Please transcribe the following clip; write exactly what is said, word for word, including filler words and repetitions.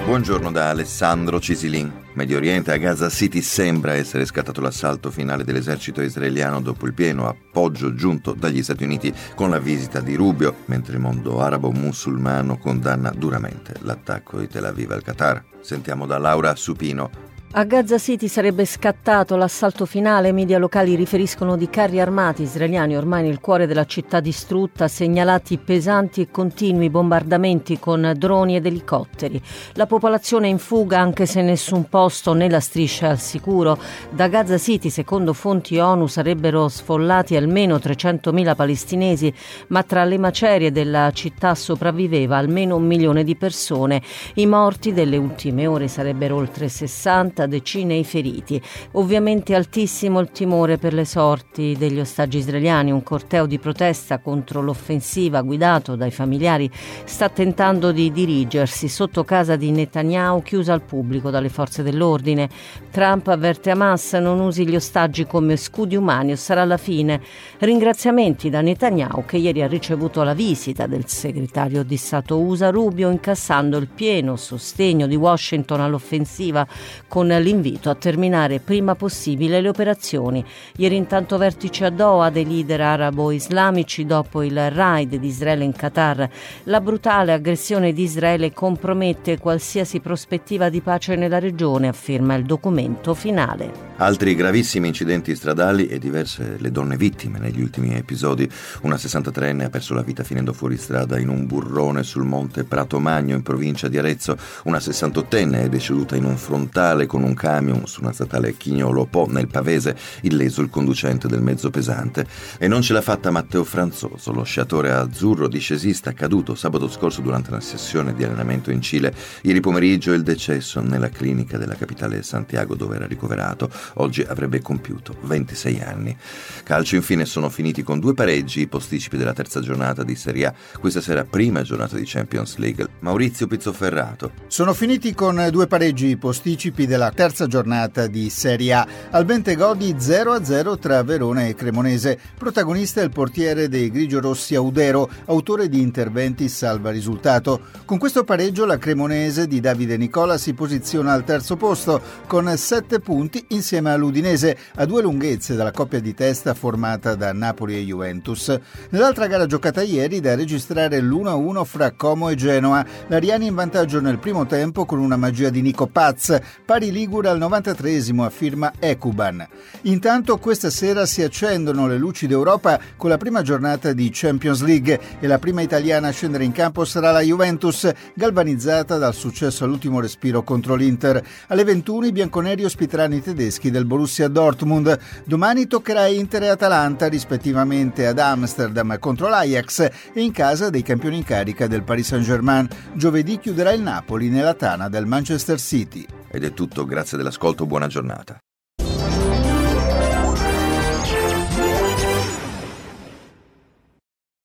Buongiorno da Alessandro Cisilin. Medio Oriente, a Gaza City sembra essere scattato l'assalto finale dell'esercito israeliano dopo il pieno appoggio giunto dagli Stati Uniti con la visita di Rubio, mentre il mondo arabo-musulmano condanna duramente l'attacco di Tel Aviv al Qatar. Sentiamo da Laura Supino. A Gaza City sarebbe scattato l'assalto finale. Media locali riferiscono di carri armati israeliani ormai nel cuore della città distrutta, segnalati pesanti e continui bombardamenti con droni ed elicotteri. La popolazione è in fuga, anche se nessun posto nella striscia è al sicuro. Da Gaza City, secondo fonti ONU, sarebbero sfollati almeno trecentomila palestinesi, ma tra le macerie della città sopravviveva almeno un milione di persone. I morti delle ultime ore sarebbero oltre sessanta, decine i feriti. Ovviamente altissimo il timore per le sorti degli ostaggi israeliani. Un corteo di protesta contro l'offensiva guidato dai familiari sta tentando di dirigersi sotto casa di Netanyahu, chiusa al pubblico dalle forze dell'ordine. Trump avverte Hamas: non usi gli ostaggi come scudi umani o sarà la fine. Ringraziamenti da Netanyahu, che ieri ha ricevuto la visita del segretario di Stato U S A Rubio, incassando il pieno sostegno di Washington all'offensiva con l'invito a terminare prima possibile le operazioni. Ieri intanto vertice a Doha dei leader arabo-islamici dopo il raid di Israele in Qatar. La brutale aggressione di Israele compromette qualsiasi prospettiva di pace nella regione, afferma il documento finale. Altri gravissimi incidenti stradali e diverse le donne vittime negli ultimi episodi. Una sessantatreenne ha perso la vita finendo fuori strada in un burrone sul monte Prato Magno in provincia di Arezzo. Una sessantottenne è deceduta in un frontale con un camion su una statale Chignolo Po nel Pavese, illeso il conducente del mezzo pesante. E non ce l'ha fatta Matteo Franzoso, lo sciatore azzurro discesista caduto sabato scorso durante una sessione di allenamento in Cile. Ieri pomeriggio il decesso nella clinica della capitale Santiago, dove era ricoverato. Oggi avrebbe compiuto ventisei anni. Calcio infine, sono finiti con due pareggi i posticipi della terza giornata di Serie A. Questa sera prima giornata di Champions League. Maurizio Pizzoferrato. Sono finiti con due pareggi i posticipi della terza giornata di Serie A. Al Bentegodi zero a zero tra Verona e Cremonese. Protagonista il portiere dei grigiorossi Audero, autore di interventi salva risultato. Con questo pareggio la Cremonese di Davide Nicola si posiziona al terzo posto con sette punti insieme all'Udinese, a due lunghezze dalla coppia di testa formata da Napoli e Juventus. Nell'altra gara giocata ieri, da registrare l'uno a uno fra Como e Genoa. L'Ariani in vantaggio nel primo tempo con una magia di Nico Paz, pari Ligure al novantatreesimo a firma Ekuban. Intanto questa sera si accendono le luci d'Europa con la prima giornata di Champions League e la prima italiana a scendere in campo sarà la Juventus, galvanizzata dal successo all'ultimo respiro contro l'Inter. Alle ventuno i bianconeri ospiteranno i tedeschi del Borussia Dortmund. Domani toccherà Inter e Atalanta, rispettivamente ad Amsterdam contro l'Ajax e in casa dei campioni in carica del Paris Saint-Germain. Giovedì chiuderà il Napoli nella tana del Manchester City. Ed è tutto, grazie dell'ascolto, buona giornata.